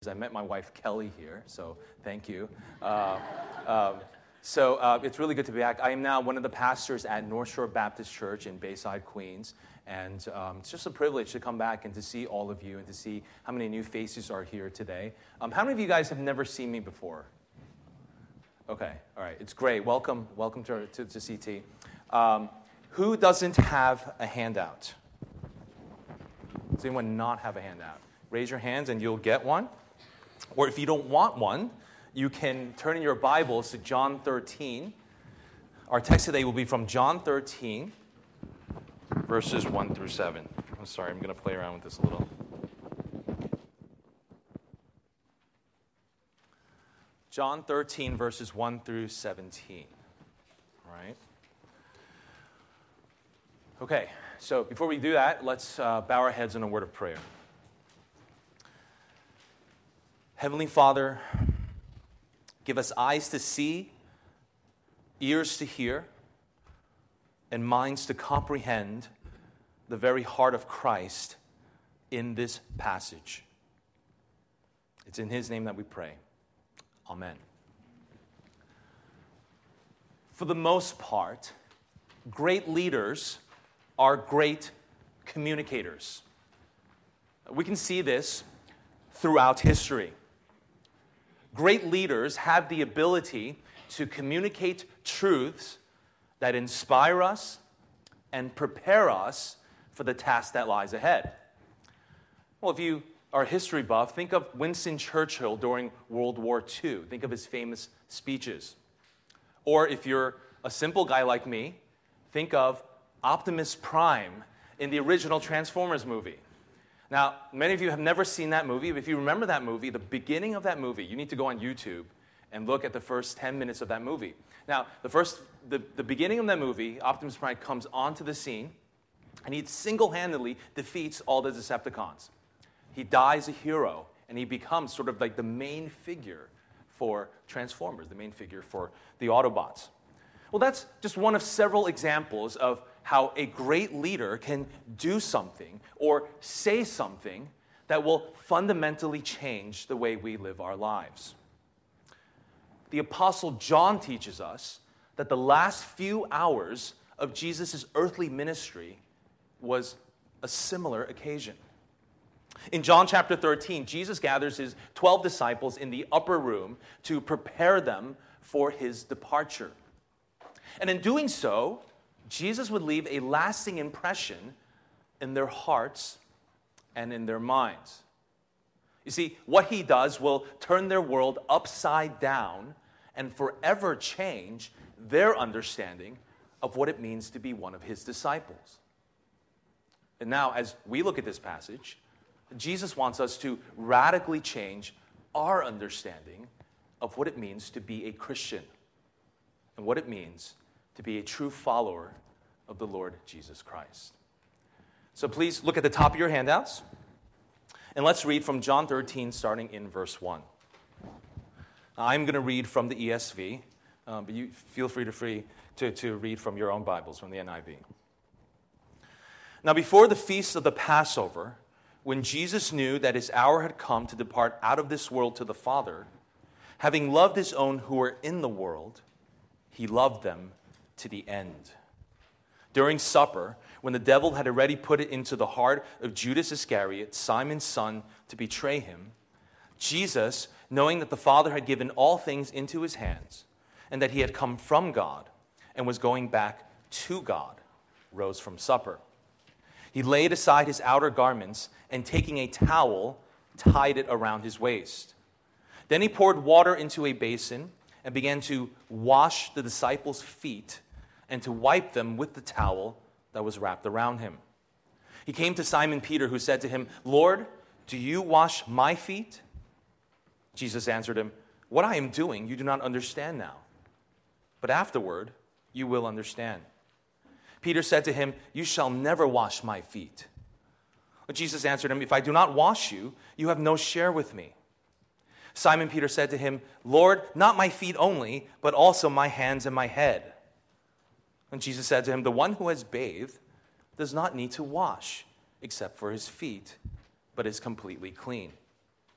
I met my wife Kelly here, so thank you. It's really good to be back. I am now one of the pastors at North Shore Baptist Church in Bayside, Queens, and it's just a privilege to come back and to see all of you and to see how many new faces are here today. How many of you guys have never seen me before? Okay, all right, it's great. Welcome to CT. Who doesn't have a handout? Does anyone not have a handout? Raise your hands and you'll get one. Or if you don't want one, you can turn in your Bibles to John 13. Our text today will be from John 13, verses 1 through 7. I'm sorry, I'm going to play around with this a little. John 13, verses 1 through 17. All right. Okay, so before we do that, let's bow our heads in a word of prayer. Heavenly Father, give us eyes to see, ears to hear, and minds to comprehend the very heart of Christ in this passage. It's in His name that we pray. Amen. For the most part, great leaders are great communicators. We can see this throughout history. Great leaders have the ability to communicate truths that inspire us and prepare us for the task that lies ahead. Well, if you are a history buff, think of Winston Churchill during World War II. Think of his famous speeches. Or if you're a simple guy like me, think of Optimus Prime in the original Transformers movie. Now, many of you have never seen that movie, but if you remember that movie, the beginning of that movie, you need to go on YouTube and look at the first 10 minutes of that movie. Now, the beginning of that movie, Optimus Prime comes onto the scene, and he single-handedly defeats all the Decepticons. He dies a hero, and he becomes sort of like the main figure for Transformers, the main figure for the Autobots. Well, that's just one of several examples of how a great leader can do something or say something that will fundamentally change the way we live our lives. The Apostle John teaches us that the last few hours of Jesus' earthly ministry was a similar occasion. In John chapter 13, Jesus gathers his 12 disciples in the upper room to prepare them for his departure. And in doing so, Jesus would leave a lasting impression in their hearts and in their minds. You see, what he does will turn their world upside down and forever change their understanding of what it means to be one of his disciples. And now, as we look at this passage, Jesus wants us to radically change our understanding of what it means to be a Christian and what it means to be a true follower of the Lord Jesus Christ. So please look at the top of your handouts, and let's read from John 13, starting in verse 1. I'm going to read from the ESV, but you feel free to read from your own Bibles, from the NIV. Now, before the feast of the Passover, when Jesus knew that his hour had come to depart out of this world to the Father, having loved his own who were in the world, he loved them to the end. During supper, when the devil had already put it into the heart of Judas Iscariot, Simon's son, to betray him, Jesus, knowing that the Father had given all things into his hands, and that he had come from God and was going back to God, rose from supper. He laid aside his outer garments and, taking a towel, tied it around his waist. Then he poured water into a basin and began to wash the disciples' feet and to wipe them with the towel that was wrapped around him. He came to Simon Peter, who said to him, "Lord, do you wash my feet?" Jesus answered him, "What I am doing you do not understand now, but afterward you will understand." Peter said to him, "You shall never wash my feet." But Jesus answered him, "If I do not wash you, you have no share with me." Simon Peter said to him, "Lord, not my feet only, but also my hands and my head." And Jesus said to him, "The one who has bathed does not need to wash except for his feet, but is completely clean.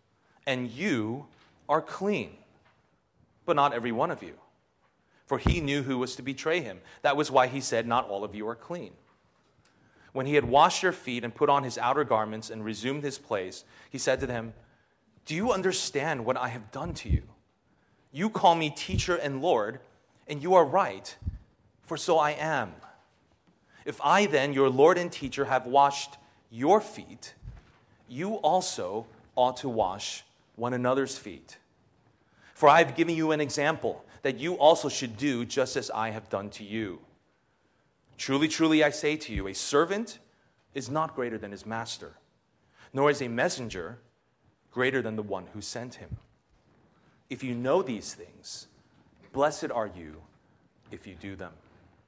and you are clean, but not every one of you. For he knew who was to betray him. That was why he said, not all of you are clean. When he had washed their feet and put on his outer garments and resumed his place, he said to them, do you understand what I have done to you? You call me teacher and Lord, and you are right, for so I am. If I then, your Lord and teacher, have washed your feet, you also ought to wash one another's feet. For I have given you an example, that you also should do just as I have done to you. Truly, truly, I say to you, a servant is not greater than his master, nor is a messenger greater than the one who sent him. If you know these things, blessed are you if you do them.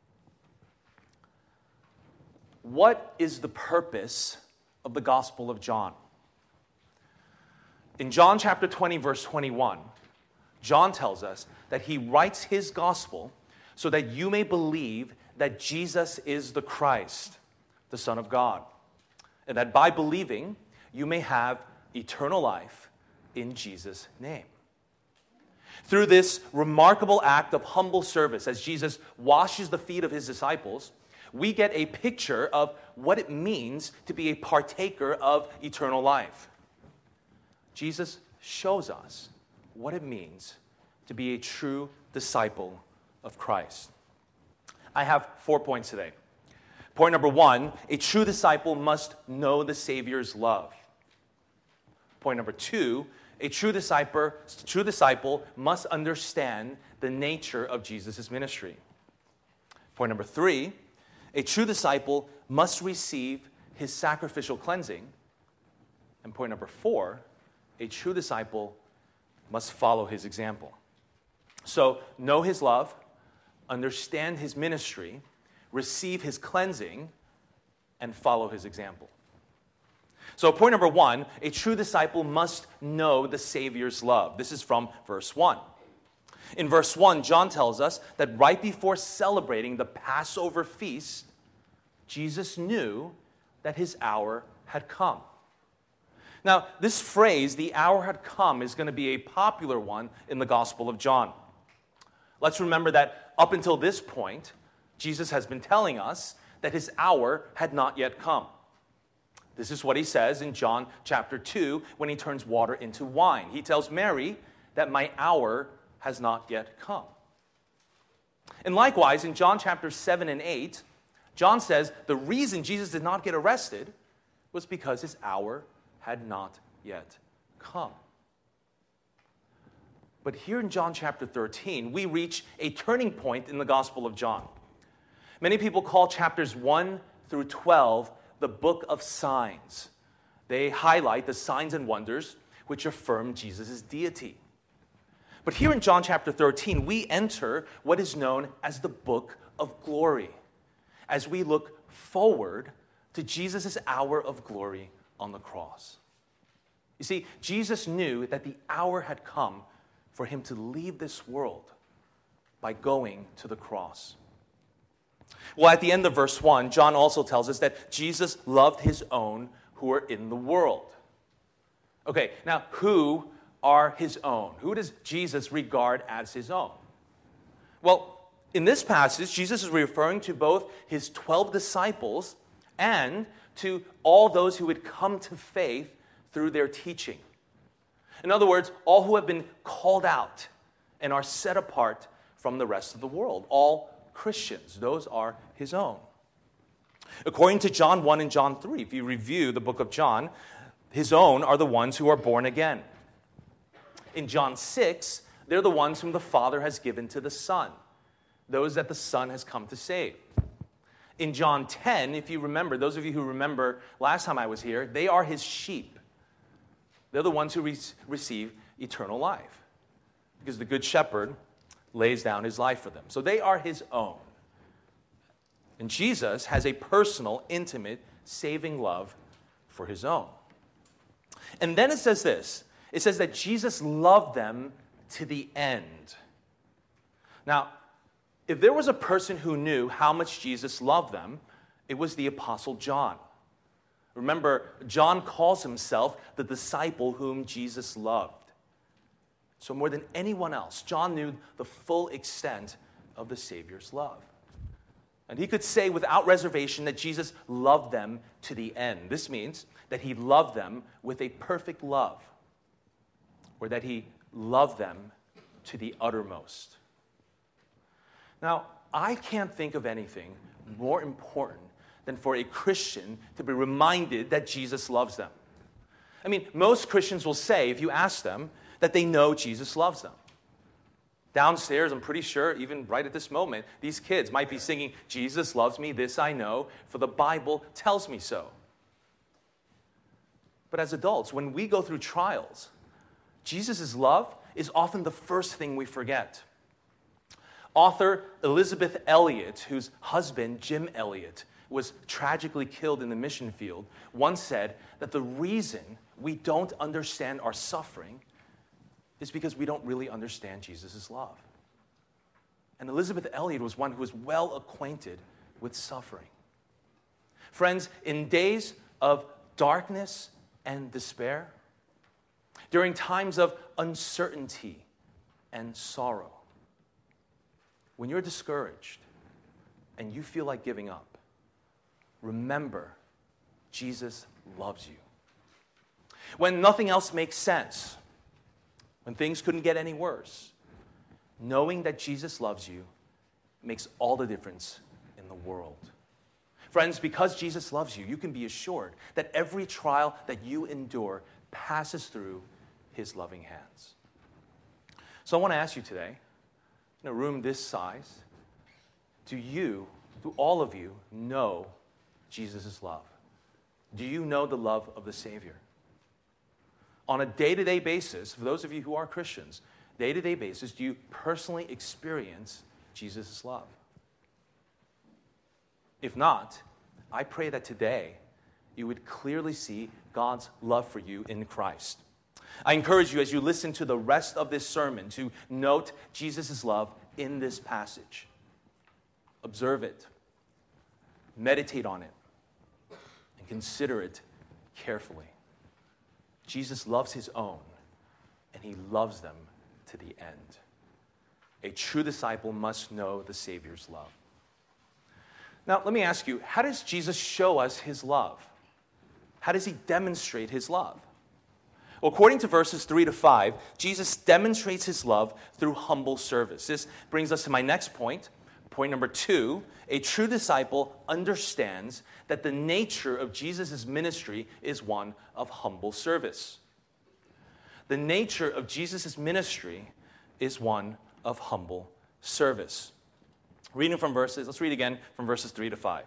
What is the purpose of the Gospel of John? In John chapter 20, verse 21, John tells us that he writes his gospel so that you may believe that Jesus is the Christ, the Son of God, and that by believing, you may have eternal life in Jesus' name. Through this remarkable act of humble service, as Jesus washes the feet of his disciples, we get a picture of what it means to be a partaker of eternal life. Jesus shows us what it means to be a true disciple of Christ. I have 4 points today. Point number 1, a true disciple must know the Savior's love. Point number 2, a true disciple must understand the nature of Jesus' ministry. Point number 3, a true disciple must receive his sacrificial cleansing. And point number 4, a true disciple must follow his example. So, know his love, understand his ministry, receive his cleansing, and follow his example. So, point number 1, a true disciple must know the Savior's love. This is from verse 1. In verse 1, John tells us that right before celebrating the Passover feast, Jesus knew that his hour had come. Now, this phrase, the hour had come, is going to be a popular one in the Gospel of John. Let's remember that up until this point, Jesus has been telling us that his hour had not yet come. This is what he says in John chapter 2 when he turns water into wine. He tells Mary that my hour has not yet come. And likewise, in John chapter 7 and 8, John says the reason Jesus did not get arrested was because his hour had not yet come. But here in John chapter 13, we reach a turning point in the Gospel of John. Many people call chapters 1 through 12 the book of signs. They highlight the signs and wonders which affirm Jesus' deity. But here in John chapter 13, we enter what is known as the book of glory, as we look forward to Jesus' hour of glory on the cross. You see, Jesus knew that the hour had come for him to leave this world by going to the cross. Well, at the end of verse 1, John also tells us that Jesus loved his own who were in the world. Okay, now who are his own? Who does Jesus regard as his own? Well, in this passage, Jesus is referring to both his 12 disciples and to all those who would come to faith through their teaching. In other words, all who have been called out and are set apart from the rest of the world. All Christians, those are his own. According to John 1 and John 3, if you review the book of John, his own are the ones who are born again. In John 6, they're the ones whom the Father has given to the Son, those that the Son has come to save. In John 10, if you remember, those of you who remember last time I was here, they are his sheep. They're the ones who receive eternal life because the Good Shepherd lays down his life for them. So they are his own. And Jesus has a personal, intimate, saving love for his own. And then it says this. It says that Jesus loved them to the end. Now, if there was a person who knew how much Jesus loved them, it was the Apostle John. Remember, John calls himself the disciple whom Jesus loved. So more than anyone else, John knew the full extent of the Savior's love. And he could say without reservation that Jesus loved them to the end. This means that he loved them with a perfect love, or that he loved them to the uttermost. Now, I can't think of anything more important than for a Christian to be reminded that Jesus loves them. I mean, most Christians will say, if you ask them, that they know Jesus loves them. Downstairs, I'm pretty sure, even right at this moment, these kids might be singing, "Jesus loves me, this I know, for the Bible tells me so." But as adults, when we go through trials, Jesus' love is often the first thing we forget. Author Elizabeth Elliot, whose husband, Jim Elliot, was tragically killed in the mission field, once said that the reason we don't understand our suffering is because we don't really understand Jesus' love. And Elizabeth Elliot was one who was well acquainted with suffering. Friends, in days of darkness and despair, during times of uncertainty and sorrow, when you're discouraged and you feel like giving up, remember, Jesus loves you. When nothing else makes sense, when things couldn't get any worse, knowing that Jesus loves you makes all the difference in the world. Friends, because Jesus loves you, you can be assured that every trial that you endure passes through his loving hands. So I want to ask you today, in a room this size, do all of you know Jesus' love? Do you know the love of the Savior? On a day-to-day basis, for those of you who are Christians, day-to-day basis, do you personally experience Jesus' love? If not, I pray that today you would clearly see God's love for you in Christ. I encourage you as you listen to the rest of this sermon to note Jesus' love in this passage. Observe it, meditate on it, and consider it carefully. Jesus loves his own, and he loves them to the end. A true disciple must know the Savior's love. Now, let me ask you, how does Jesus show us his love? How does he demonstrate his love? Well, according to verses 3 to 5, Jesus demonstrates his love through humble service. This brings us to my next point. Point number 2, a true disciple understands that the nature of Jesus' ministry is one of humble service. The nature of Jesus' ministry is one of humble service. Let's read again from verses 3 to 5.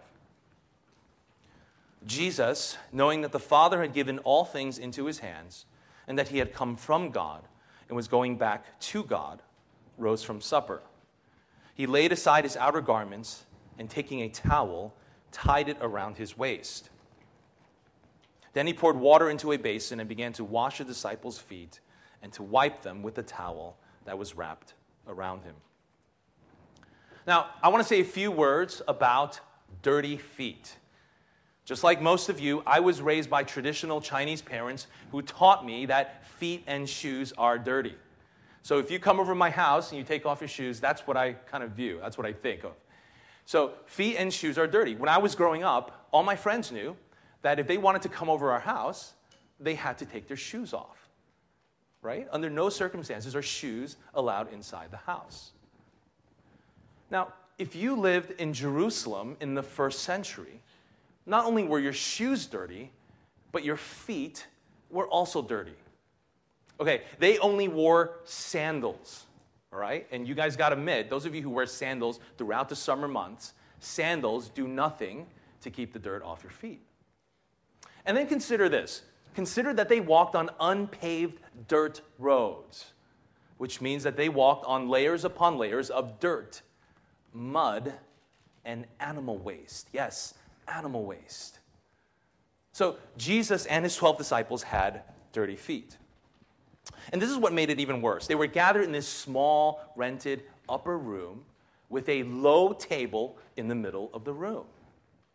Jesus, knowing that the Father had given all things into his hands, and that he had come from God and was going back to God, rose from supper. He laid aside his outer garments, and taking a towel, tied it around his waist. Then he poured water into a basin and began to wash the disciples' feet and to wipe them with the towel that was wrapped around him. Now, I want to say a few words about dirty feet. Just like most of you, I was raised by traditional Chinese parents who taught me that feet and shoes are dirty. So if you come over my house and you take off your shoes, that's what I kind of view. That's what I think of. So feet and shoes are dirty. When I was growing up, all my friends knew that if they wanted to come over our house, they had to take their shoes off, right? Under no circumstances are shoes allowed inside the house. Now, if you lived in Jerusalem in the first century, not only were your shoes dirty, but your feet were also dirty. Okay, they only wore sandals, all right? And you guys got to admit, those of you who wear sandals throughout the summer months, sandals do nothing to keep the dirt off your feet. And then consider this. Consider that they walked on unpaved dirt roads, which means that they walked on layers upon layers of dirt, mud, and animal waste. Yes, animal waste. So Jesus and his 12 disciples had dirty feet. And this is what made it even worse. They were gathered in this small, rented upper room with a low table in the middle of the room.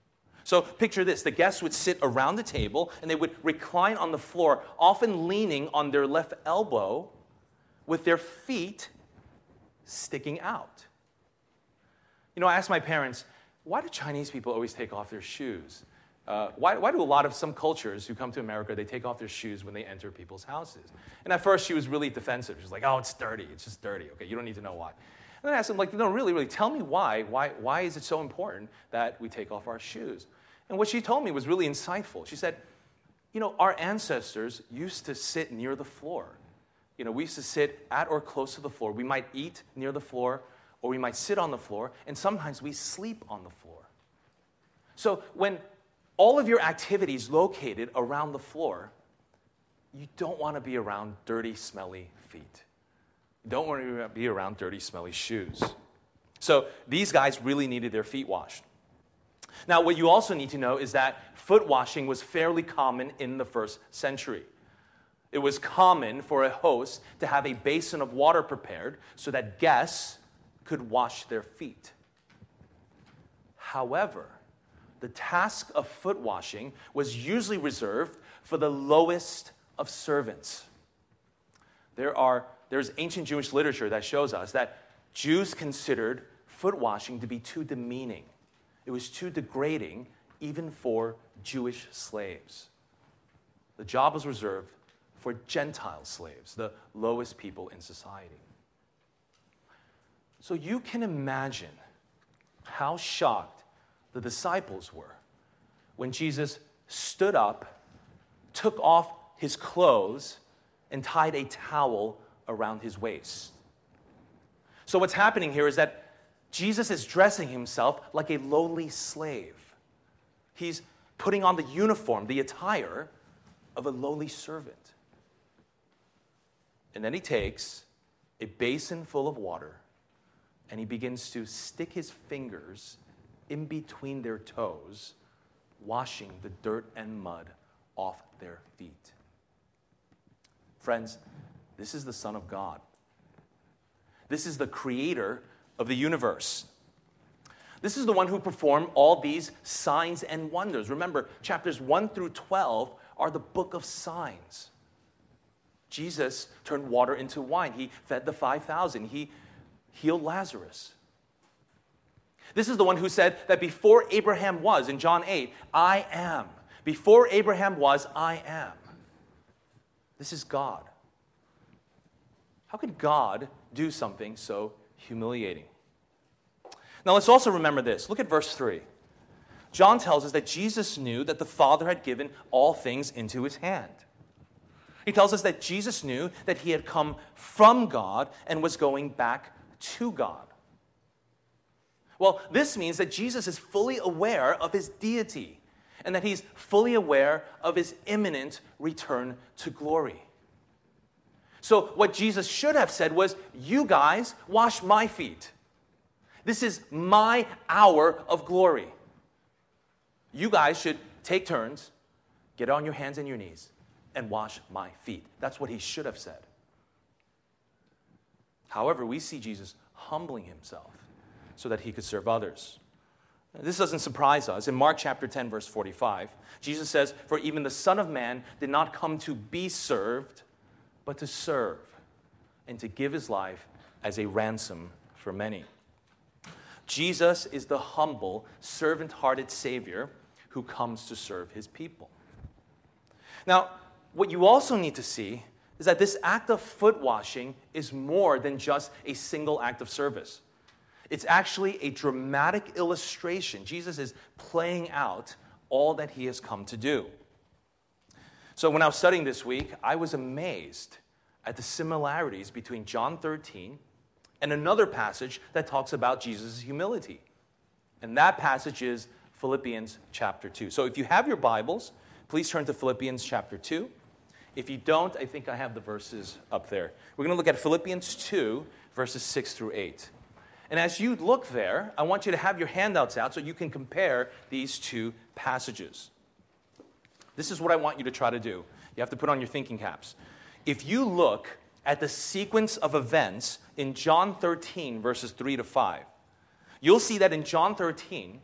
So picture this. The guests would sit around the table, and they would recline on the floor, often leaning on their left elbow with their feet sticking out. You know, I asked my parents, why do Chinese people always take off their shoes? Why do some cultures who come to America, they take off their shoes when they enter people's houses? And at first, she was really defensive. She was like, oh, it's dirty. It's just dirty. Okay, you don't need to know why. And then I asked them, like, no, really, tell me why. Why is it so important that we take off our shoes? And what she told me was really insightful. She said, you know, our ancestors used to sit near the floor. You know, we used to sit at or close to the floor. We might eat near the floor, or we might sit on the floor, and sometimes we sleep on the floor. So when all of your activities located around the floor, you don't want to be around dirty, smelly feet. You don't want to be around dirty, smelly shoes. So these guys really needed their feet washed. Now, what you also need to know is that foot washing was fairly common in the first century. It was common for a host to have a basin of water prepared so that guests could wash their feet. However, the task of foot washing was usually reserved for the lowest of servants. There's ancient Jewish literature that shows us that Jews considered foot washing to be too demeaning. It was too degrading, even for Jewish slaves. The job was reserved for Gentile slaves, the lowest people in society. So you can imagine how shocked the disciples were when Jesus stood up, took off his clothes, and tied a towel around his waist. So what's happening here is that Jesus is dressing himself like a lowly slave. He's putting on the uniform, the attire of a lowly servant. And then he takes a basin full of water and he begins to stick his fingers in between their toes, washing the dirt and mud off their feet. Friends, this is the Son of God. This is the creator of the universe. This is the one who performed all these signs and wonders. Remember, chapters 1 through 12 are the book of signs. Jesus turned water into wine. He fed the 5,000. He healed Lazarus. This is the one who said that before Abraham was, in John 8, I am. Before Abraham was, I am. This is God. How could God do something so humiliating? Now let's also remember this. Look at verse 3. John tells us that Jesus knew that the Father had given all things into his hand. He tells us that Jesus knew that he had come from God and was going back to God. Well, this means that Jesus is fully aware of his deity and that he's fully aware of his imminent return to glory. So what Jesus should have said was, you guys wash my feet. This is my hour of glory. You guys should take turns, get on your hands and your knees, and wash my feet. That's what he should have said. However, we see Jesus humbling himself so that he could serve others. This doesn't surprise us. In Mark chapter 10, verse 45, Jesus says, for even the Son of Man did not come to be served, but to serve and to give his life as a ransom for many. Jesus is the humble, servant-hearted Savior who comes to serve his people. Now, what you also need to see is that this act of foot washing is more than just a single act of service. It's actually a dramatic illustration. Jesus is playing out all that he has come to do. So when I was studying this week, I was amazed at the similarities between John 13 and another passage that talks about Jesus' humility. And that passage is Philippians chapter 2. So if you have your Bibles, please turn to Philippians chapter 2. If you don't, I think I have the verses up there. We're going to look at Philippians 2, verses 6 through 8. And as you look there, I want you to have your handouts out so you can compare these two passages. This is what I want you to try to do. You have to put on your thinking caps. If you look at the sequence of events in John 13, verses 3 to 5, you'll see that in John 13,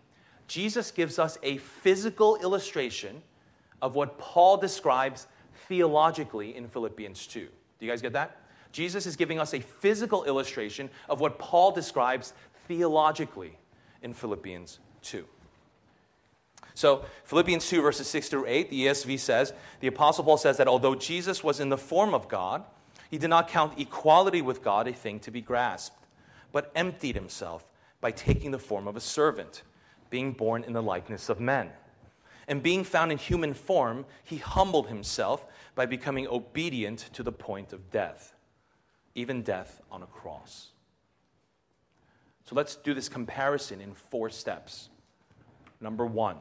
Jesus gives us a physical illustration of what Paul describes theologically in Philippians 2. Do you guys get that? Jesus is giving us a physical illustration of what Paul describes theologically in Philippians 2. So, Philippians 2, verses 6 through 8, the ESV says, the Apostle Paul says that although Jesus was in the form of God, he did not count equality with God a thing to be grasped, but emptied himself by taking the form of a servant, being born in the likeness of men. And being found in human form, he humbled himself by becoming obedient to the point of death, even death on a cross. So let's do this comparison in 4 steps. Number 1.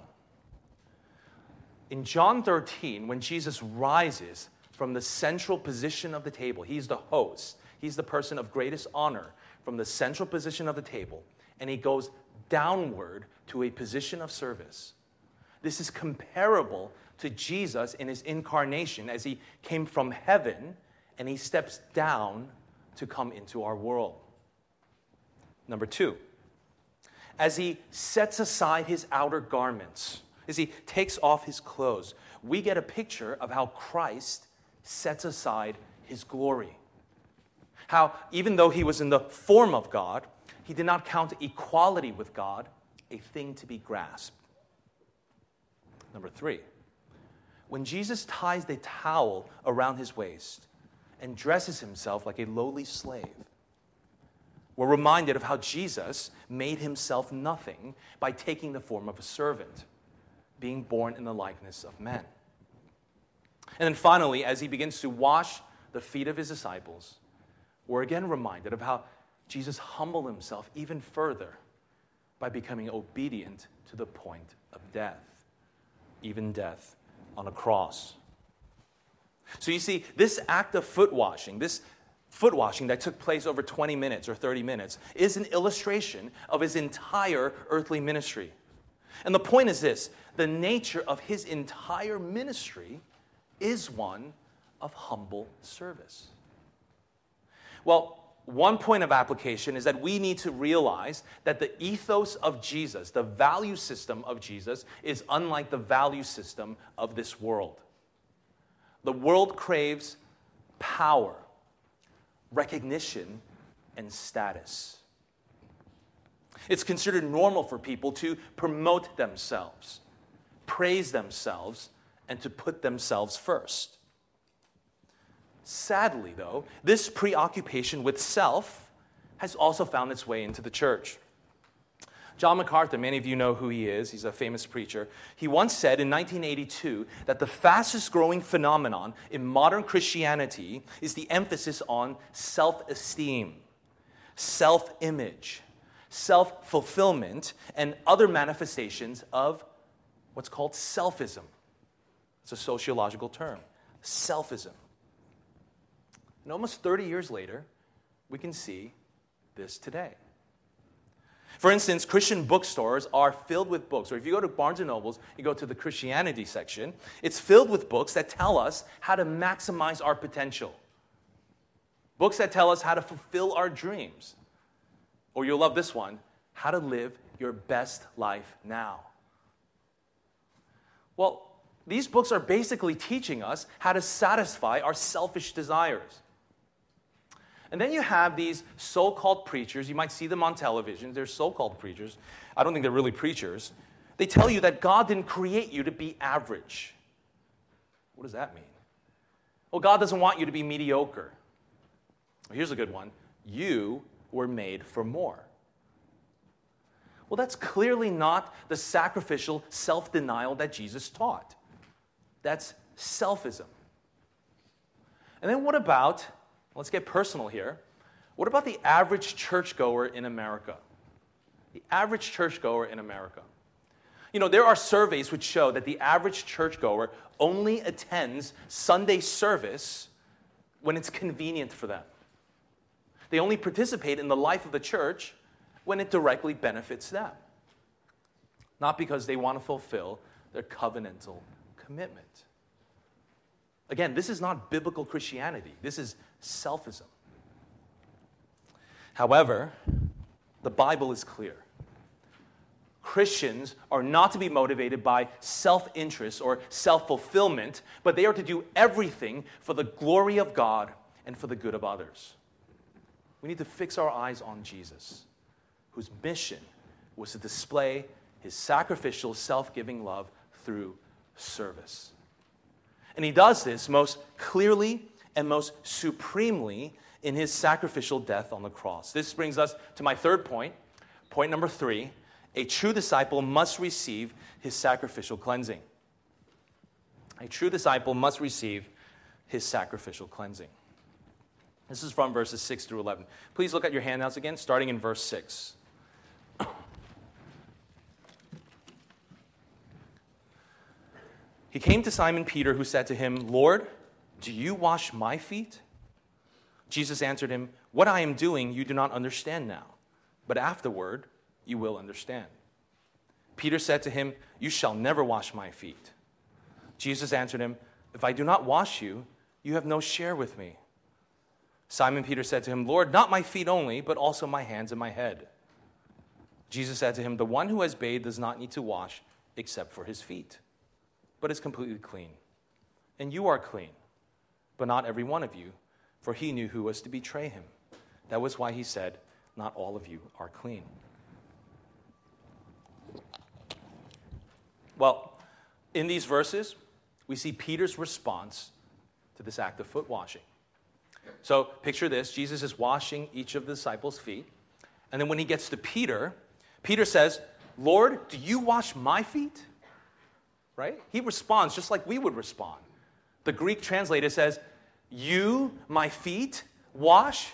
In John 13, when Jesus rises from the central position of the table, he's the host, he's the person of greatest honor from the central position of the table, and he goes downward to a position of service. This is comparable to Jesus in his incarnation as he came from heaven and he steps down to come into our world. Number 2, as he sets aside his outer garments, as he takes off his clothes, we get a picture of how Christ sets aside his glory. How, even though he was in the form of God, he did not count equality with God a thing to be grasped. Number 3, when Jesus ties the towel around his waist and dresses himself like a lowly slave, we're reminded of how Jesus made himself nothing by taking the form of a servant, being born in the likeness of men. And then finally, as he begins to wash the feet of his disciples, we're again reminded of how Jesus humbled himself even further by becoming obedient to the point of death, even death on a cross. So you see, this act of foot washing that took place over 20 minutes or 30 minutes, is an illustration of his entire earthly ministry. And the point is this: the nature of his entire ministry is one of humble service. Well, one point of application is that we need to realize that the ethos of Jesus, the value system of Jesus, is unlike the value system of this world. The world craves power, recognition, and status. It's considered normal for people to promote themselves, praise themselves, and to put themselves first. Sadly, though, this preoccupation with self has also found its way into the church. John MacArthur, many of you know who he is. He's a famous preacher. He once said in 1982 that the fastest growing phenomenon in modern Christianity is the emphasis on self-esteem, self-image, self-fulfillment, and other manifestations of what's called selfism. It's a sociological term, selfism. And almost 30 years later, we can see this today. For instance, Christian bookstores are filled with books. Or if you go to Barnes & Noble's, you go to the Christianity section, it's filled with books that tell us how to maximize our potential. Books that tell us how to fulfill our dreams. Or you'll love this one, how to live your best life now. Well, these books are basically teaching us how to satisfy our selfish desires. And then you have these so-called preachers. You might see them on television. They're so-called preachers. I don't think they're really preachers. They tell you that God didn't create you to be average. What does that mean? Well, God doesn't want you to be mediocre. Here's a good one. You were made for more. Well, that's clearly not the sacrificial self-denial that Jesus taught. That's selfism. And then what about, let's get personal here, what about the average churchgoer in America? The average churchgoer in America. You know, there are surveys which show that the average churchgoer only attends Sunday service when it's convenient for them. They only participate in the life of the church when it directly benefits them, not because they want to fulfill their covenantal commitment. Again, this is not biblical Christianity. This is selfism. However, the Bible is clear. Christians are not to be motivated by self-interest or self-fulfillment, but they are to do everything for the glory of God and for the good of others. We need to fix our eyes on Jesus, whose mission was to display his sacrificial, self-giving love through service. And he does this most clearly and most supremely in his sacrificial death on the cross. This brings us to my third point. Point number 3, a true disciple must receive his sacrificial cleansing. A true disciple must receive his sacrificial cleansing. This is from verses 6 through 11. Please look at your handouts again, starting in verse 6. He came to Simon Peter, who said to him, "Lord, do you wash my feet?" Jesus answered him, "What I am doing you do not understand now, but afterward you will understand." Peter said to him, "You shall never wash my feet." Jesus answered him, "If I do not wash you, you have no share with me." Simon Peter said to him, "Lord, not my feet only, but also my hands and my head." Jesus said to him, "The one who has bathed does not need to wash except for his feet, but is completely clean. And you are clean, but not every one of you, for he knew who was to betray him. That was why he said, 'Not all of you are clean.'" Well, in these verses, we see Peter's response to this act of foot washing. So picture this. Jesus is washing each of the disciples' feet. And then when he gets to Peter, Peter says, "Lord, do you wash my feet?" Right? He responds just like we would respond. The Greek translator says, "You, my feet, wash?"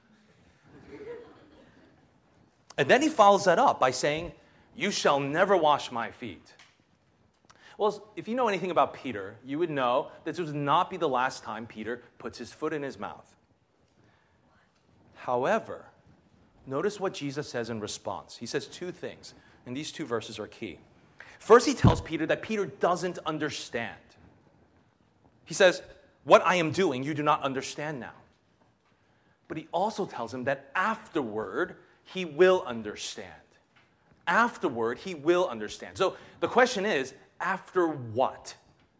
And then he follows that up by saying, "You shall never wash my feet." Well, if you know anything about Peter, you would know that this would not be the last time Peter puts his foot in his mouth. However, notice what Jesus says in response. He says two things, and these two verses are key. First, he tells Peter that Peter doesn't understand. He says, "What I am doing, you do not understand now." But he also tells him that afterward, he will understand. Afterward, he will understand. So the question is, after what?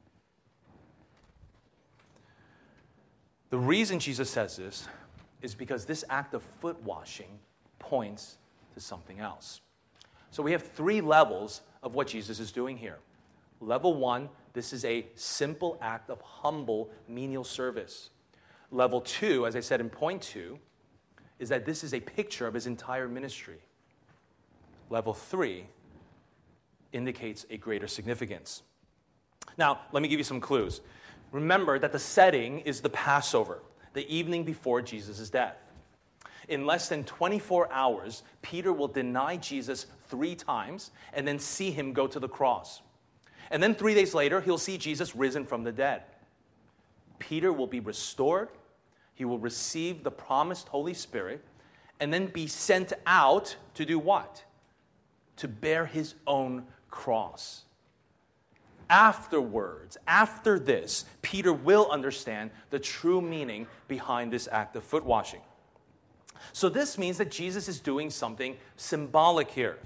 The reason Jesus says this is because this act of foot washing points to something else. So we have 3 levels of what Jesus is doing here. Level 1, this is a simple act of humble menial service. Level 2, as I said in point 2, is that this is a picture of his entire ministry. Level 3 indicates a greater significance. Now, let me give you some clues. Remember that the setting is the Passover, the evening before Jesus' death. In less than 24 hours, Peter will deny Jesus 3 times and then see him go to the cross. And then 3 days later, he'll see Jesus risen from the dead. Peter will be restored. He will receive the promised Holy Spirit and then be sent out to do what? To bear his own cross. Afterwards, after this, Peter will understand the true meaning behind this act of foot washing. So this means that Jesus is doing something symbolic here.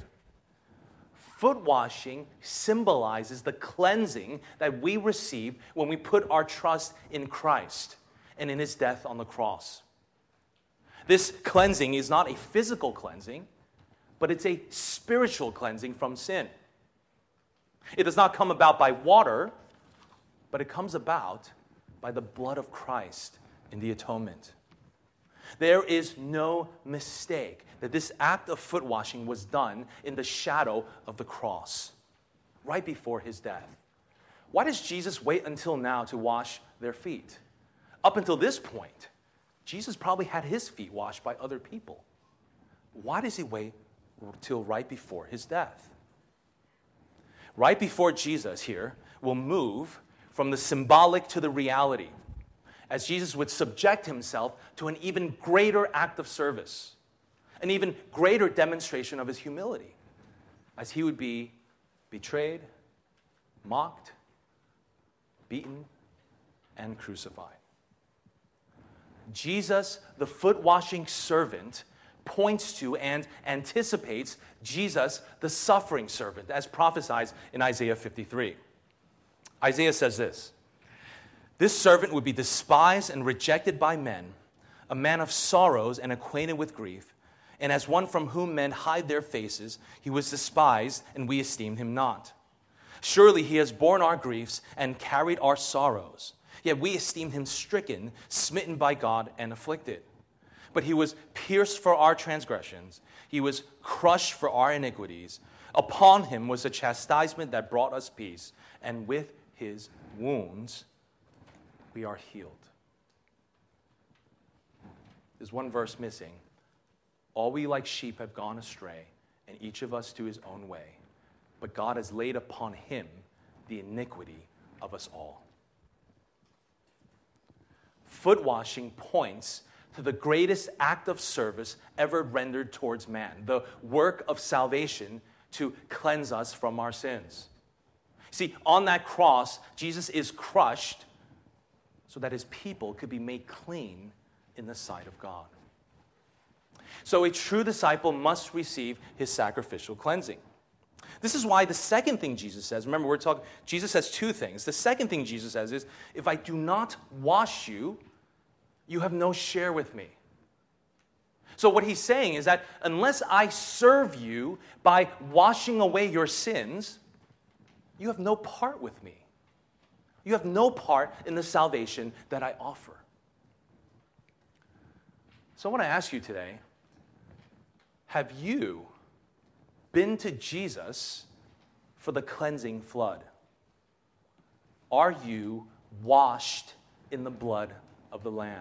Foot washing symbolizes the cleansing that we receive when we put our trust in Christ and in his death on the cross. This cleansing is not a physical cleansing, but it's a spiritual cleansing from sin. It does not come about by water, but it comes about by the blood of Christ in the atonement. There is no mistake that this act of foot washing was done in the shadow of the cross, right before his death. Why does Jesus wait until now to wash their feet? Up until this point, Jesus probably had his feet washed by other people. Why does he wait till right before his death? Right before Jesus here will move from the symbolic to the reality, as Jesus would subject himself to an even greater act of service, an even greater demonstration of his humility, as he would be betrayed, mocked, beaten, and crucified. Jesus, the foot-washing servant, points to and anticipates Jesus, the suffering servant, as prophesied in Isaiah 53. Isaiah says this, "This servant would be despised and rejected by men, a man of sorrows and acquainted with grief. And as one from whom men hide their faces, he was despised, and we esteemed him not. Surely he has borne our griefs and carried our sorrows. Yet we esteemed him stricken, smitten by God, and afflicted. But he was pierced for our transgressions. He was crushed for our iniquities. Upon him was the chastisement that brought us peace, and with his wounds we are healed." There's one verse missing. "All we like sheep have gone astray, and each of us to his own way. But God has laid upon him the iniquity of us all." Foot washing points to the greatest act of service ever rendered towards man, the work of salvation to cleanse us from our sins. See, on that cross, Jesus is crushed so that his people could be made clean in the sight of God. So a true disciple must receive his sacrificial cleansing. This is why the second thing Jesus says, remember Jesus says two things. The second thing Jesus says is, if I do not wash you, you have no share with me. So what he's saying is that unless I serve you by washing away your sins, you have no part with me. You have no part in the salvation that I offer. So I want to ask you today, have you been to Jesus for the cleansing flood? Are you washed in the blood of the Lamb?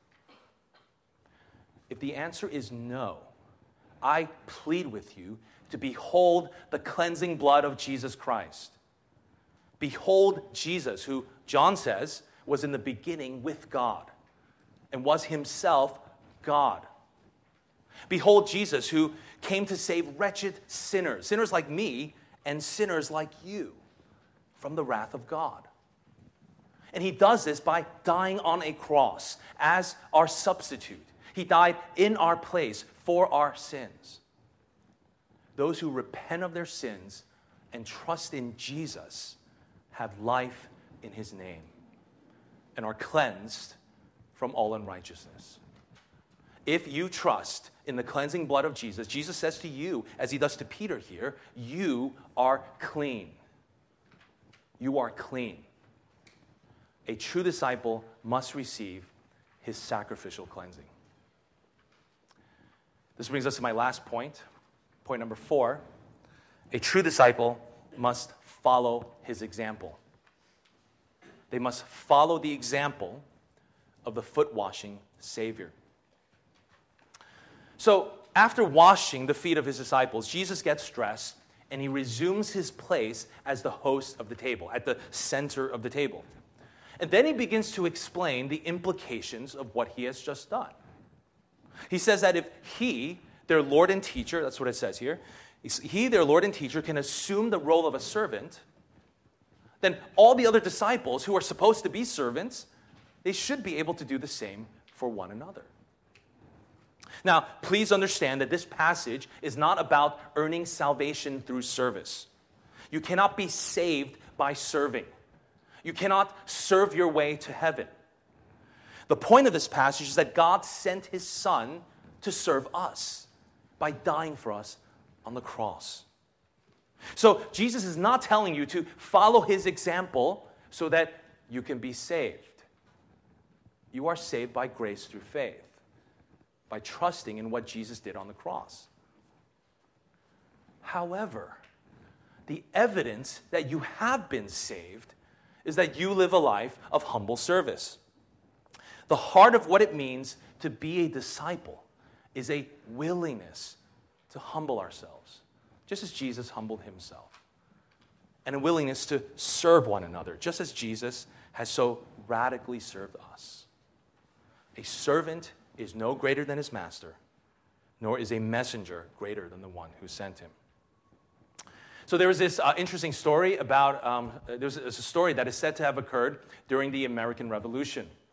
If the answer is no, I plead with you to behold the cleansing blood of Jesus Christ. Behold Jesus, who John says was in the beginning with God and was himself God. Behold Jesus, who came to save wretched sinners, sinners like me and sinners like you, from the wrath of God. And he does this by dying on a cross as our substitute. He died in our place for our sins. Those who repent of their sins and trust in Jesus have life in his name and are cleansed from all unrighteousness. If you trust in the cleansing blood of Jesus, Jesus says to you, as he does to Peter here, you are clean. You are clean. A true disciple must receive his sacrificial cleansing. This brings us to my last point, point number 4. A true disciple must follow his example. They must follow the example of the foot-washing Savior. So, after washing the feet of his disciples, Jesus gets dressed and he resumes his place as the host of the table, at the center of the table. And then he begins to explain the implications of what he has just done. He says that if he, their Lord and teacher, that's what it says here, he, their Lord and teacher, can assume the role of a servant, then all the other disciples who are supposed to be servants, they should be able to do the same for one another. Now, please understand that this passage is not about earning salvation through service. You cannot be saved by serving. You cannot serve your way to heaven. The point of this passage is that God sent his Son to serve us by dying for us on the cross. So Jesus is not telling you to follow his example so that you can be saved. You are saved by grace through faith, by trusting in what Jesus did on the cross. However, the evidence that you have been saved is that you live a life of humble service. The heart of what it means to be a disciple is a willingness to humble ourselves, just as Jesus humbled himself, and a willingness to serve one another, just as Jesus has so radically served us. A servant is no greater than his master, nor is a messenger greater than the one who sent him. So there was this interesting story about, there's a story that is said to have occurred during the American Revolution.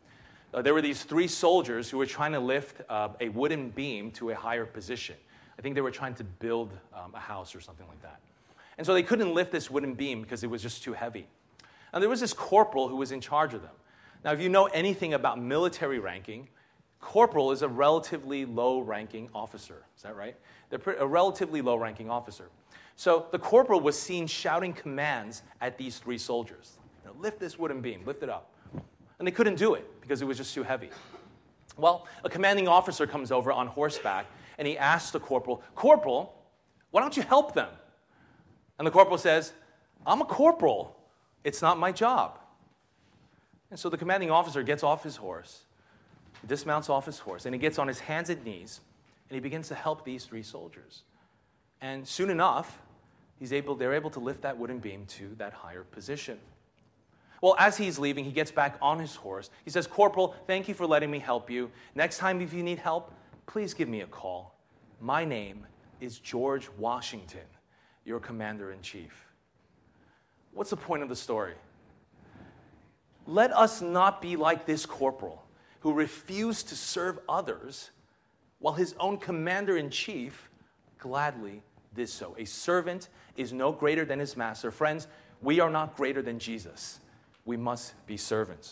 there were these 3 soldiers who were trying to lift a wooden beam to a higher position. I think they were trying to build a house or something like that. And so they couldn't lift this wooden beam because it was just too heavy. And there was this corporal who was in charge of them. Now, if you know anything about military ranking, corporal is a relatively low-ranking officer. Is that right? They're a relatively low-ranking officer. So the corporal was seen shouting commands at these 3 soldiers. Lift this wooden beam, lift it up. And they couldn't do it because it was just too heavy. Well, a commanding officer comes over on horseback, and he asks the corporal, "Corporal, why don't you help them?" And the corporal says, "I'm a corporal. It's not my job." And so the commanding officer gets off his horse, dismounts off his horse, and he gets on his hands and knees, and he begins to help these 3 soldiers. And soon enough, they're able to lift that wooden beam to that higher position. Well, as he's leaving, he gets back on his horse. He says, "Corporal, thank you for letting me help you. Next time if you need help, please give me a call. My name is George Washington, your commander-in-chief." What's the point of the story? Let us not be like this corporal who refused to serve others while his own commander-in-chief gladly did so. A servant is no greater than his master. Friends, we are not greater than Jesus. We must be servants.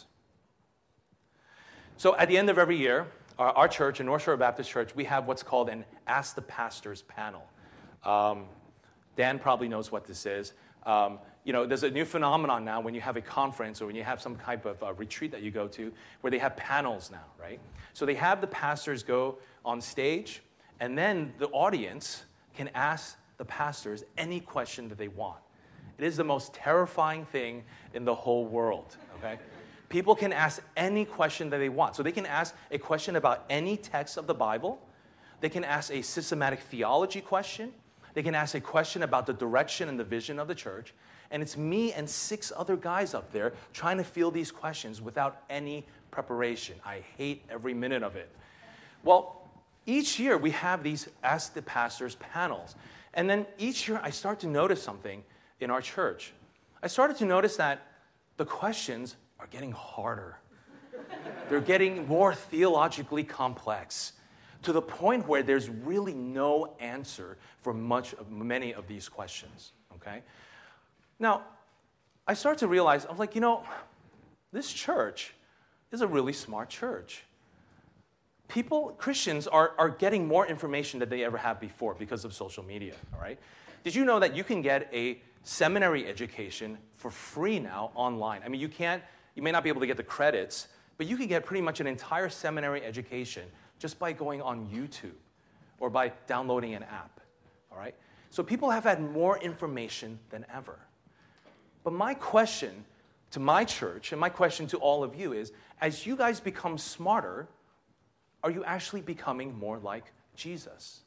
So at the end of every year, our church, in North Shore Baptist Church, we have what's called an Ask the Pastors panel. Dan probably knows what this is. There's a new phenomenon now when you have a conference or when you have some type of retreat that you go to where they have panels now, right? So they have the pastors go on stage, and then the audience can ask the pastors any question that they want. It is the most terrifying thing in the whole world, okay? People can ask any question that they want. So they can ask a question about any text of the Bible. They can ask a systematic theology question. They can ask a question about the direction and the vision of the church. And it's me and 6 other guys up there trying to field these questions without any preparation. I hate every minute of it. Well, each year we have these Ask the Pastors panels. And then each year I start to notice something in our church. I started to notice that the questions are getting harder. They're getting more theologically complex to the point where there's really no answer for many of these questions, okay? Now, I start to realize, I'm like, this church is a really smart church. Christians are getting more information than they ever have before because of social media, all right? Did you know that you can get a seminary education for free now online? I mean, you may not be able to get the credits, but you can get pretty much an entire seminary education just by going on YouTube or by downloading an app, all right? So people have had more information than ever. But my question to my church and my question to all of you is, as you guys become smarter, are you actually becoming more like Jesus?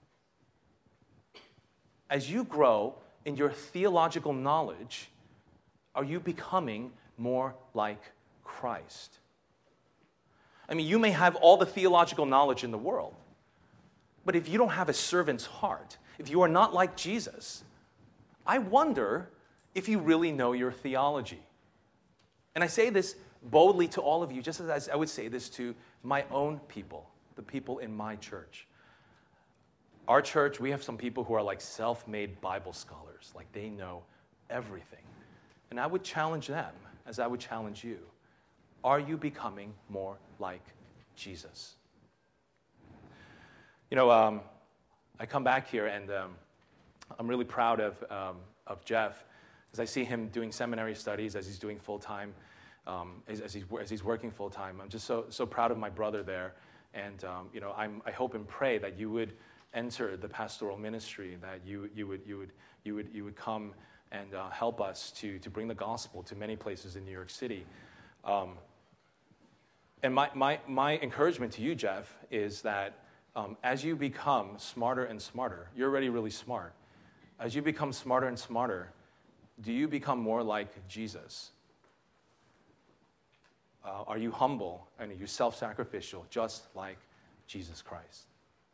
As you grow in your theological knowledge, are you becoming more like Christ? I mean, you may have all the theological knowledge in the world, but if you don't have a servant's heart, if you are not like Jesus, I wonder if you really know your theology. And I say this boldly to all of you, just as I would say this to my own people, the people in my church. Our church, we have some people who are like self-made Bible scholars, like they know everything. And I would challenge them, as I would challenge you, are you becoming more like Jesus? I come back here and I'm really proud of Jeff, as I see him doing seminary studies, as he's doing full-time, as he's working full-time. I'm just so proud of my brother there. And I hope and pray that you would enter the pastoral ministry, that you would come and help us to bring the gospel to many places in New York City. And my encouragement to you, Jeff, is that as you become smarter and smarter, you're already really smart. As you become smarter and smarter, do you become more like Jesus? Are you humble and are you self-sacrificial, just like Jesus Christ?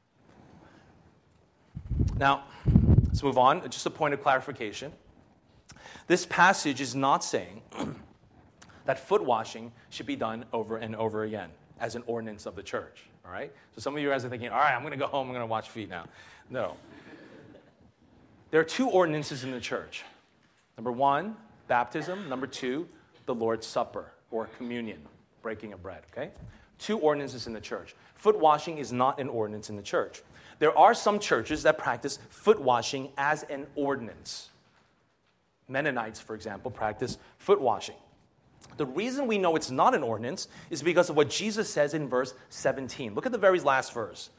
Now, let's move on. Just a point of clarification. This passage is not saying that foot washing should be done over and over again as an ordinance of the church, all right? So some of you guys are thinking, all right, I'm going to go home, I'm going to wash feet now. No. There are two ordinances in the church. Number one, baptism. Number two, the Lord's Supper or communion, breaking of bread, okay? Two ordinances in the church. Foot washing is not an ordinance in the church. There are some churches that practice foot washing as an ordinance. Mennonites, for example, practice foot washing. The reason we know it's not an ordinance is because of what Jesus says in verse 17. Look at the very last verse.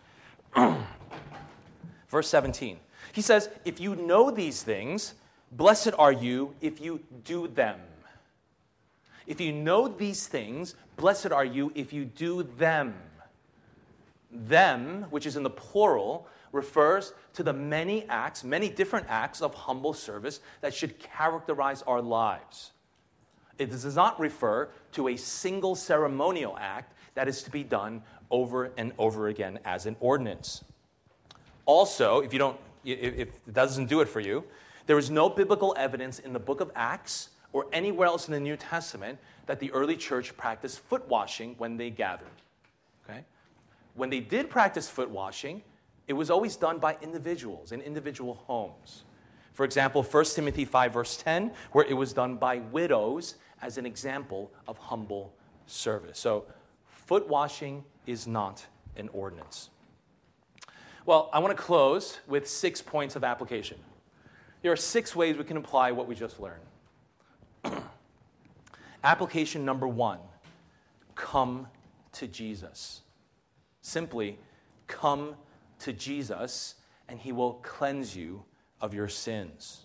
Verse 17. He says, if you know these things, blessed are you if you do them. If you know these things, blessed are you if you do them. Them, which is in the plural, refers to the many acts, many different acts of humble service that should characterize our lives. It does not refer to a single ceremonial act that is to be done over and over again as an ordinance. Also, if it doesn't do it for you, there is no biblical evidence in the book of Acts or anywhere else in the New Testament that the early church practiced foot washing when they gathered. Okay? When they did practice foot washing, it was always done by individuals in individual homes. For example, 1 Timothy 5, verse 10, where it was done by widows as an example of humble service. So, foot washing is not an ordinance. Well, I want to close with 6 points of application. There are 6 ways we can apply what we just learned. Application number 1, come to Jesus. Simply, come to Jesus, and he will cleanse you of your sins.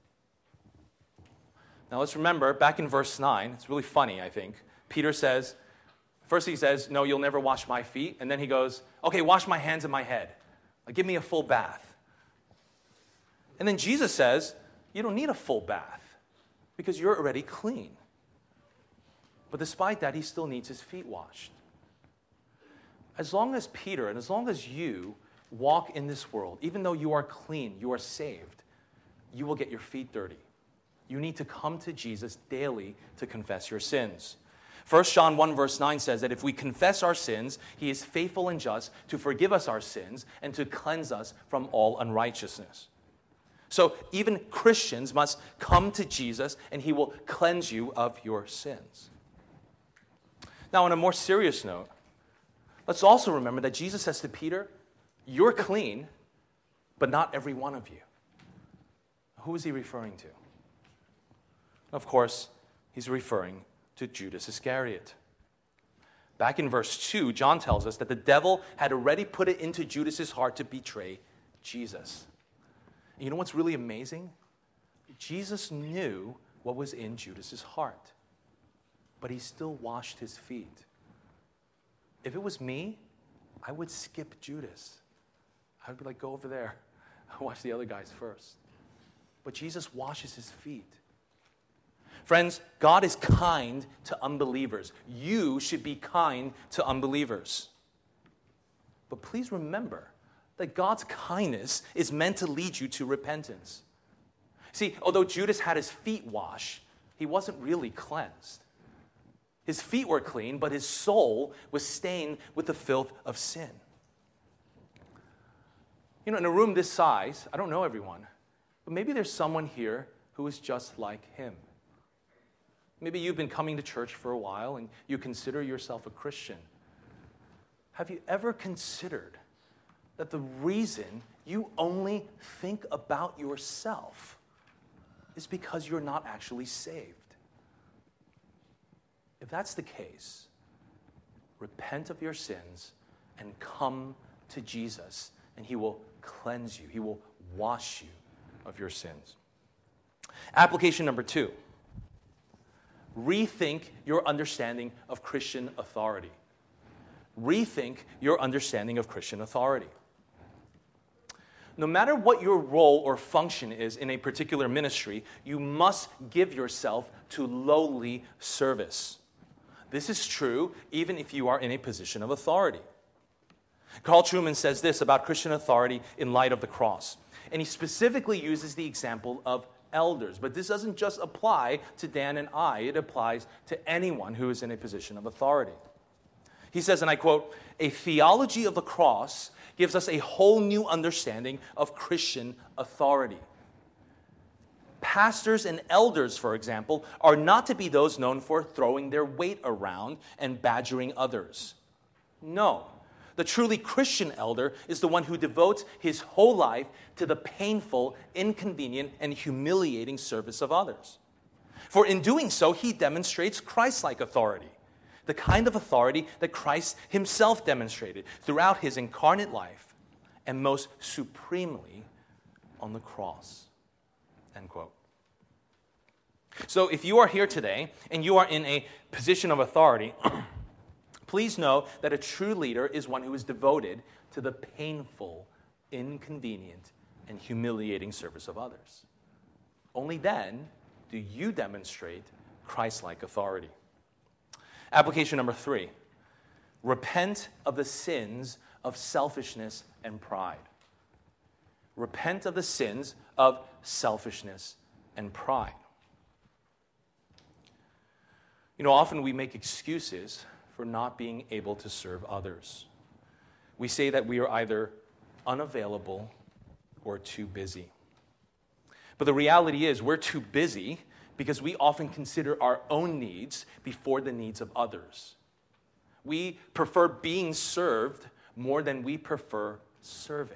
Now let's remember, back in verse 9, it's really funny, I think. Peter says, first he says, no, you'll never wash my feet. And then he goes, okay, wash my hands and my head. Like, give me a full bath. And then Jesus says, you don't need a full bath because you're already clean. But despite that, he still needs his feet washed. As long as Peter and as long as you walk in this world, even though you are clean, you are saved, you will get your feet dirty. You need to come to Jesus daily to confess your sins. 1 John 1 verse 9 says that if we confess our sins, he is faithful and just to forgive us our sins and to cleanse us from all unrighteousness. So even Christians must come to Jesus and he will cleanse you of your sins. Now, on a more serious note, let's also remember that Jesus says to Peter, you're clean, but not every one of you. Who is he referring to? Of course, he's referring to Judas Iscariot. Back in verse 2, John tells us that the devil had already put it into Judas's heart to betray Jesus. And you know what's really amazing? Jesus knew what was in Judas's heart, but he still washed his feet. If it was me, I would skip Judas. I would be like, go over there. I'll wash the other guys first. But Jesus washes his feet. Friends, God is kind to unbelievers. You should be kind to unbelievers. But please remember that God's kindness is meant to lead you to repentance. See, although Judas had his feet washed, he wasn't really cleansed. His feet were clean, but his soul was stained with the filth of sin. You know, in a room this size, I don't know everyone, but maybe there's someone here who is just like him. Maybe you've been coming to church for a while and you consider yourself a Christian. Have you ever considered that the reason you only think about yourself is because you're not actually saved? If that's the case, repent of your sins and come to Jesus, and he will cleanse you. He will wash you of your sins. Application number 2. Rethink your understanding of Christian authority. Rethink your understanding of Christian authority. No matter what your role or function is in a particular ministry, you must give yourself to lowly service. This is true even if you are in a position of authority. Carl Trueman says this about Christian authority in light of the cross. And he specifically uses the example of elders. But this doesn't just apply to Dan and I. It applies to anyone who is in a position of authority. He says, and I quote, "A theology of the cross gives us a whole new understanding of Christian authority. Pastors and elders, for example, are not to be those known for throwing their weight around and badgering others. No. The truly Christian elder is the one who devotes his whole life to the painful, inconvenient, and humiliating service of others. For in doing so, he demonstrates Christ-like authority, the kind of authority that Christ himself demonstrated throughout his incarnate life, and most supremely on the cross." End quote. So if you are here today and you are in a position of authority, please know that a true leader is one who is devoted to the painful, inconvenient, and humiliating service of others. Only then do you demonstrate Christ-like authority. Application number 3, repent of the sins of selfishness and pride. Repent of the sins of selfishness and pride. You know, often we make excuses for not being able to serve others. We say that we are either unavailable or too busy. But the reality is we're too busy because we often consider our own needs before the needs of others. We prefer being served more than we prefer serving.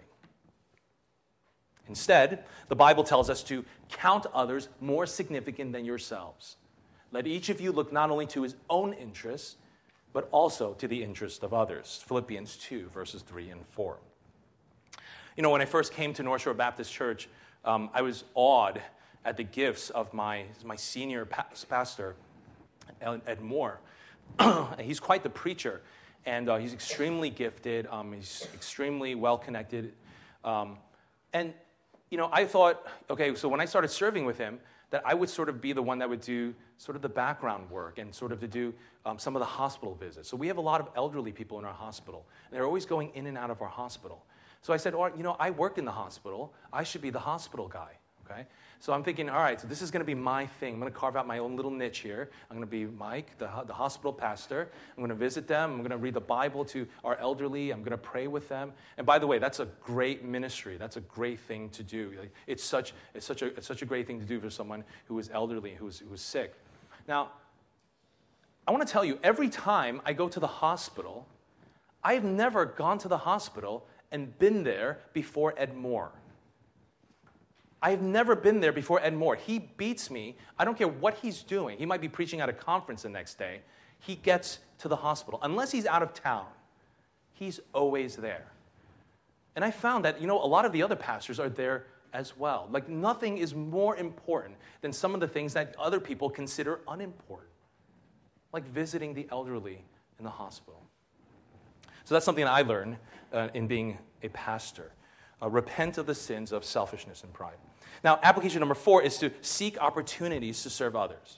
Instead, the Bible tells us to count others more significant than yourselves. Let each of you look not only to his own interests, but also to the interest of others. Philippians 2, verses 3 and 4. You know, when I first came to North Shore Baptist Church, I was awed at the gifts of my senior pastor, Ed Moore. He's quite the preacher, and he's extremely gifted. He's extremely well-connected. And, you know, I thought, okay, so when I started serving with him, that I would sort of be the one that would do sort of the background work and sort of to do some of the hospital visits. So we have a lot of elderly people in our hospital, and they're always going in and out of our hospital. So I said, you know, I worked in the hospital. I should be the hospital guy, okay? So I'm thinking, all right, so this is going to be my thing. I'm going to carve out my own little niche here. I'm going to be Mike, the hospital pastor. I'm going to visit them. I'm going to read the Bible to our elderly. I'm going to pray with them. And by the way, that's a great ministry. That's a great thing to do. It's such a great thing to do for someone who is elderly, who is sick. Now, I want to tell you, every time I go to the hospital, I've never gone to the hospital and been there before Ed Moore. I've never been there before Ed Moore. He beats me. I don't care what he's doing. He might be preaching at a conference the next day. He gets to the hospital. Unless he's out of town, he's always there. And I found that, you know, a lot of the other pastors are there as well. Like, nothing is more important than some of the things that other people consider unimportant, like visiting the elderly in the hospital. So that's something that I learned in being a pastor. Repent of the sins of selfishness and pride. Now, application number 4 is to seek opportunities to serve others.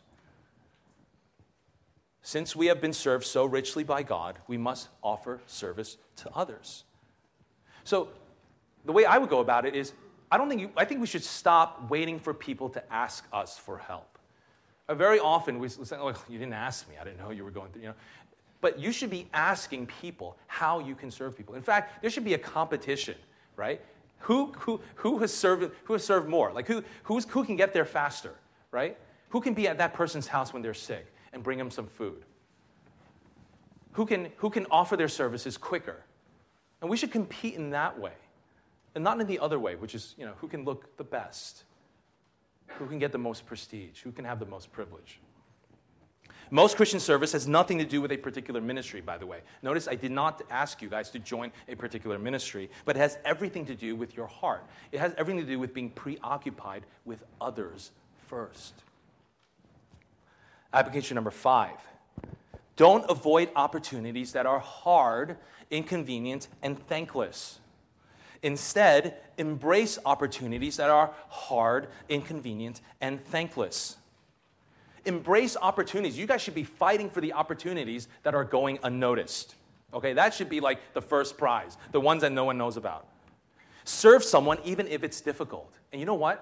Since we have been served so richly by God, we must offer service to others. So the way I would go about it is, I think we should stop waiting for people to ask us for help. Very often we say, "Oh, you didn't ask me. I didn't know you were going through," you know. But you should be asking people how you can serve people. In fact, there should be a competition, right? Who has served more? Like who can get there faster, right? Who can be at that person's house when they're sick and bring them some food? Who can offer their services quicker? And we should compete in that way, and not in the other way, which is, you know, who can look the best, who can get the most prestige, who can have the most privilege. Most Christian service has nothing to do with a particular ministry, by the way. Notice I did not ask you guys to join a particular ministry, but it has everything to do with your heart. It has everything to do with being preoccupied with others first. Application number 5. Don't avoid opportunities that are hard, inconvenient, and thankless. Instead, embrace opportunities that are hard, inconvenient, and thankless. Embrace opportunities. You guys should be fighting for the opportunities that are going unnoticed. Okay, that should be like the first prize, the ones that no one knows about. Serve someone even if it's difficult. And you know what?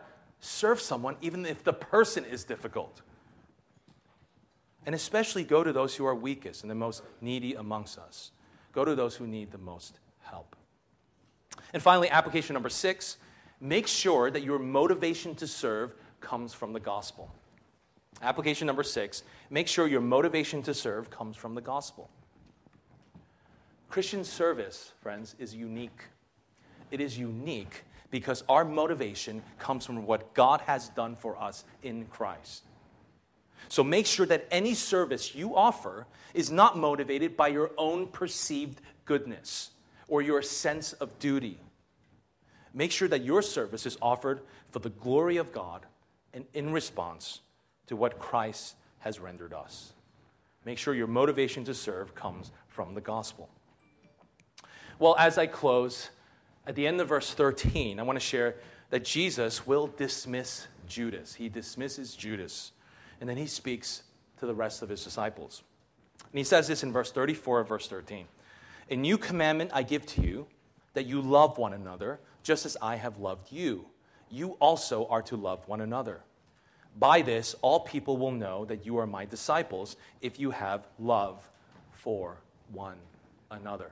serve someone even if the person is difficult. And especially go to those who are weakest and the most needy amongst us. Go to those who need the most help. And finally, application number 6, make sure that your motivation to serve comes from the gospel. Application number 6, make sure your motivation to serve comes from the gospel. Christian service, friends, is unique. It is unique because our motivation comes from what God has done for us in Christ. So make sure that any service you offer is not motivated by your own perceived goodness or your sense of duty. Make sure that your service is offered for the glory of God and in response to what Christ has rendered us. Make sure your motivation to serve comes from the gospel. Well, as I close, at the end of verse 13, I want to share that Jesus will dismiss Judas. He dismisses Judas. And then he speaks to the rest of his disciples. And he says this in verse 34 of verse 13. A new commandment I give to you, that you love one another, just as I have loved you. You also are to love one another. By this, all people will know that you are my disciples, if you have love for one another.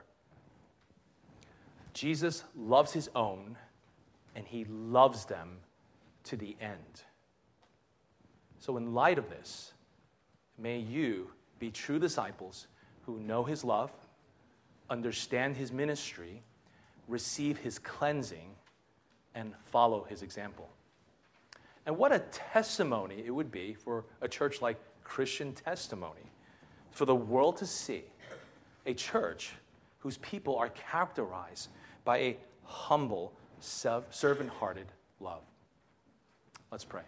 Jesus loves his own, and he loves them to the end. So in light of this, may you be true disciples who know his love, understand his ministry, receive his cleansing, and follow his example. And what a testimony it would be for a church like Christian Testimony, for the world to see a church whose people are characterized by a humble, servant-hearted love. Let's pray.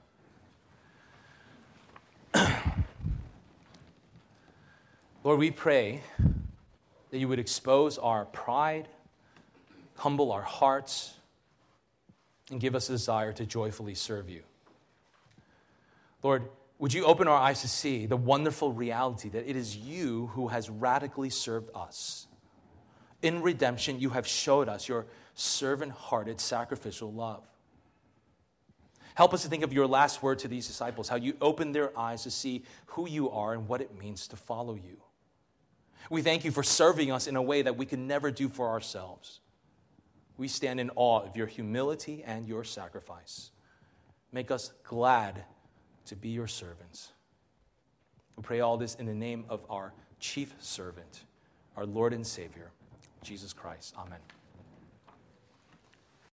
Lord, we pray that you would expose our pride, humble our hearts, and give us a desire to joyfully serve you. Lord, would you open our eyes to see the wonderful reality that it is you who has radically served us. In redemption, you have showed us your servant-hearted sacrificial love. Help us to think of your last word to these disciples, how you opened their eyes to see who you are and what it means to follow you. We thank you for serving us in a way that we could never do for ourselves. We stand in awe of your humility and your sacrifice. Make us glad to be your servants. We pray all this in the name of our chief servant, our Lord and Savior, Jesus Christ. Amen.